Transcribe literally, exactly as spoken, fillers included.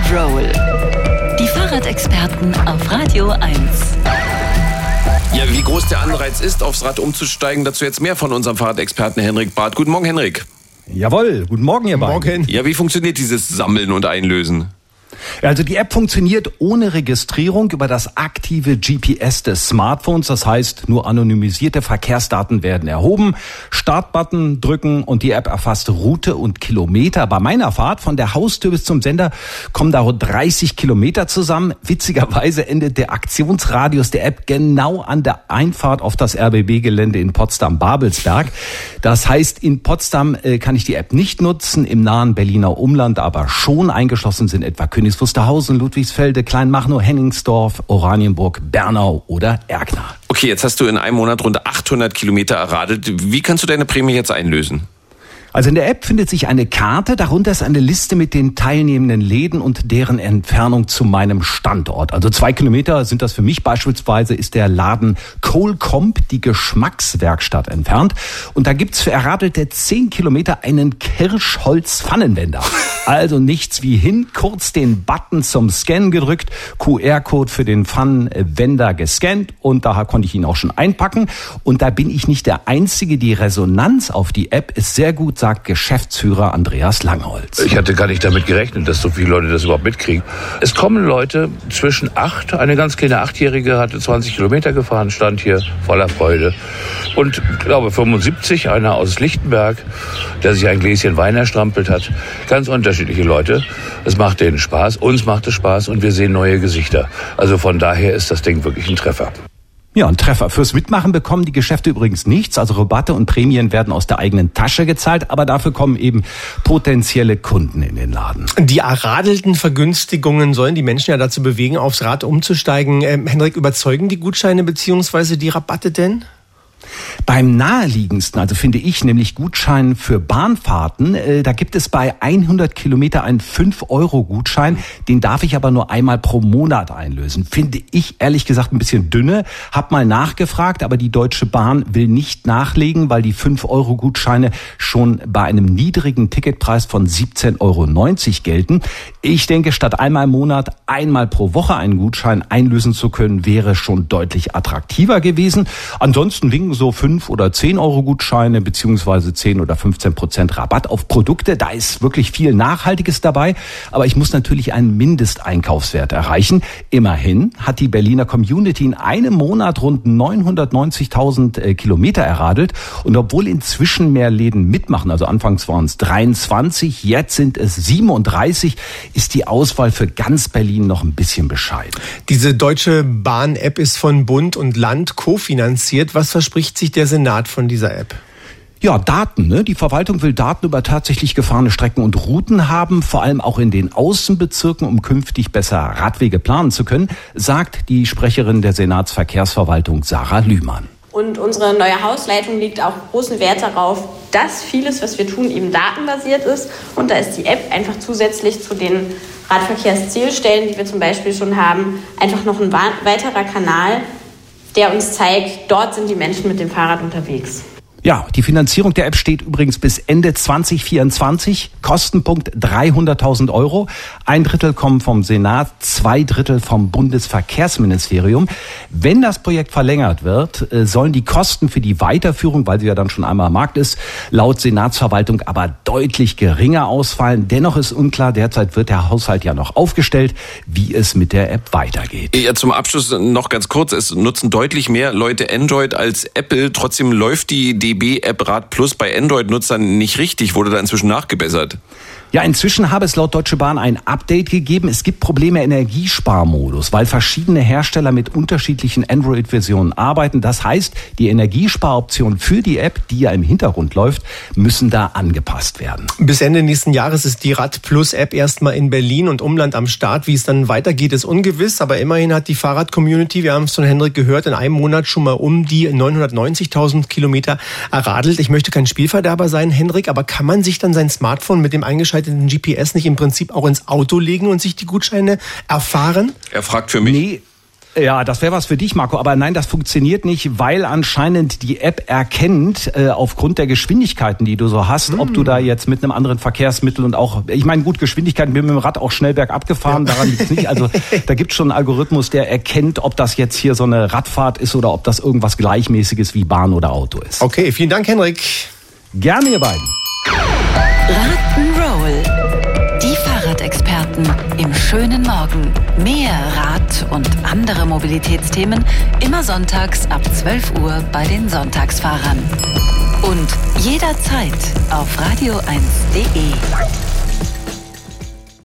Roll. Die Fahrradexperten auf Radio eins. Ja, wie groß der Anreiz ist, aufs Rad umzusteigen, dazu jetzt mehr von unserem Fahrradexperten Henrik Barth. Guten Morgen, Henrik. Jawohl, guten Morgen, ihr beiden. Ja, wie funktioniert dieses Sammeln und Einlösen? Also die App funktioniert ohne Registrierung über das aktive G P S des Smartphones. Das heißt, nur anonymisierte Verkehrsdaten werden erhoben. Startbutton drücken und die App erfasst Route und Kilometer. Bei meiner Fahrt von der Haustür bis zum Sender kommen da rund dreißig Kilometer zusammen. Witzigerweise endet der Aktionsradius der App genau an der Einfahrt auf das R B B-Gelände in Potsdam-Babelsberg. Das heißt, in Potsdam äh, kann ich die App nicht nutzen, im nahen Berliner Umland aber schon. Eingeschlossen sind etwa Königs Wusterhausen, Ludwigsfelde, Kleinmachnow, Hennigsdorf, Oranienburg, Bernau oder Erkner. Okay, jetzt hast du in einem Monat rund achthundert Kilometer erradelt. Wie kannst du deine Prämie jetzt einlösen? Also in der App findet sich eine Karte, darunter ist eine Liste mit den teilnehmenden Läden und deren Entfernung zu meinem Standort. Also zwei Kilometer sind das für mich beispielsweise, ist der Laden Kohlkomp, die Geschmackswerkstatt, entfernt. Und da gibt's für erradelte zehn Kilometer einen Kirschholz-Pfannenwender. Also nichts wie hin, kurz den Button zum Scannen gedrückt, Q R-Code für den Pfannenwender gescannt und da konnte ich ihn auch schon einpacken. Und da bin ich nicht der Einzige, die Resonanz auf die App ist sehr gut, sagt Geschäftsführer Andreas Langholz. Ich hatte gar nicht damit gerechnet, dass so viele Leute das überhaupt mitkriegen. Es kommen Leute zwischen acht, eine ganz kleine Achtjährige hatte zwanzig Kilometer gefahren, stand hier voller Freude. Und ich glaube fünfundsiebzig, einer aus Lichtenberg, der sich ein Gläschen Wein erstrampelt hat. Ganz unterschiedliche Leute. Es macht denen Spaß, uns macht es Spaß und wir sehen neue Gesichter. Also von daher ist das Ding wirklich ein Treffer. Ja, ein Treffer. Fürs Mitmachen bekommen die Geschäfte übrigens nichts. Also Rabatte und Prämien werden aus der eigenen Tasche gezahlt, aber dafür kommen eben potenzielle Kunden in den Laden. Die erradelten Vergünstigungen sollen die Menschen ja dazu bewegen, aufs Rad umzusteigen. Ähm, Henrik, überzeugen die Gutscheine bzw. die Rabatte denn? Beim naheliegendsten, also finde ich, nämlich Gutschein für Bahnfahrten, äh, da gibt es bei hundert Kilometer einen fünf Euro Gutschein, den darf ich aber nur einmal pro Monat einlösen. Finde ich ehrlich gesagt ein bisschen dünne, hab mal nachgefragt, aber die Deutsche Bahn will nicht nachlegen, weil die fünf Euro Gutscheine schon bei einem niedrigen Ticketpreis von siebzehn Euro neunzig gelten. Ich denke, statt einmal im Monat, einmal pro Woche einen Gutschein einlösen zu können, wäre schon deutlich attraktiver gewesen. Ansonsten winken so fünf oder zehn Euro Gutscheine beziehungsweise zehn oder fünfzehn Prozent Rabatt auf Produkte. Da ist wirklich viel Nachhaltiges dabei. Aber ich muss natürlich einen Mindesteinkaufswert erreichen. Immerhin hat die Berliner Community in einem Monat rund neunhundertneunzigtausend äh, Kilometer erradelt. Und obwohl inzwischen mehr Läden mitmachen, also anfangs waren es dreiundzwanzig, jetzt sind es siebenunddreißig, ist die Auswahl für ganz Berlin noch ein bisschen bescheiden. Diese Deutsche Bahn-App ist von Bund und Land kofinanziert. Was verspricht sich der Senat von dieser App? Ja, Daten. Ne? Die Verwaltung will Daten über tatsächlich gefahrene Strecken und Routen haben, vor allem auch in den Außenbezirken, um künftig besser Radwege planen zu können, sagt die Sprecherin der Senatsverkehrsverwaltung Sarah Lühmann. Und unsere neue Hausleitung legt auch großen Wert darauf, dass vieles, was wir tun, eben datenbasiert ist. Und da ist die App einfach zusätzlich zu den Radverkehrszielstellen, die wir zum Beispiel schon haben, einfach noch ein weiterer Kanal, der uns zeigt, dort sind die Menschen mit dem Fahrrad unterwegs. Ja, die Finanzierung der App steht übrigens bis Ende zwanzig vierundzwanzig. Kostenpunkt dreihunderttausend Euro. Ein Drittel kommen vom Senat, zwei Drittel vom Bundesverkehrsministerium. Wenn das Projekt verlängert wird, sollen die Kosten für die Weiterführung, weil sie ja dann schon einmal am Markt ist, laut Senatsverwaltung aber deutlich geringer ausfallen. Dennoch ist unklar, derzeit wird der Haushalt ja noch aufgestellt, wie es mit der App weitergeht. Ja, zum Abschluss noch ganz kurz. Es nutzen deutlich mehr Leute Android als Apple. Trotzdem läuft die D B-App Rad Plus bei Android-Nutzern nicht richtig, wurde da inzwischen nachgebessert. Ja, inzwischen habe es laut Deutsche Bahn ein Update gegeben. Es gibt Probleme im Energiesparmodus, weil verschiedene Hersteller mit unterschiedlichen Android-Versionen arbeiten. Das heißt, die Energiesparoptionen für die App, die ja im Hintergrund läuft, müssen da angepasst werden. Bis Ende nächsten Jahres ist die Rad Plus App erstmal in Berlin und Umland am Start. Wie es dann weitergeht, ist ungewiss. Aber immerhin hat die Fahrrad-Community, wir haben es von Henrik gehört, in einem Monat schon mal um die neunhundertneunzigtausend Kilometer erradelt. Ich möchte kein Spielverderber sein, Henrik, aber kann man sich dann sein Smartphone mit dem eingeschalteten G P S nicht im Prinzip auch ins Auto legen und sich die Gutscheine erfahren? Er fragt für mich. Nee. Ja, das wäre was für dich, Marco. Aber nein, das funktioniert nicht, weil anscheinend die App erkennt, äh, aufgrund der Geschwindigkeiten, die du so hast, hm. ob du da jetzt mit einem anderen Verkehrsmittel und auch, ich meine, gut, Geschwindigkeiten, bin mit dem Rad auch schnell bergab gefahren, ja. daran liegt's nicht. Also da gibt's schon einen Algorithmus, der erkennt, ob das jetzt hier so eine Radfahrt ist oder ob das irgendwas Gleichmäßiges wie Bahn oder Auto ist. Okay, vielen Dank, Henrik. Gerne, ihr beiden. Rock'n'Roll. Die Fahrradexperten im schönen Morgen. Mehr Rad und andere Mobilitätsthemen immer sonntags ab zwölf Uhr bei den Sonntagsfahrern. Und jederzeit auf radio eins punkt de.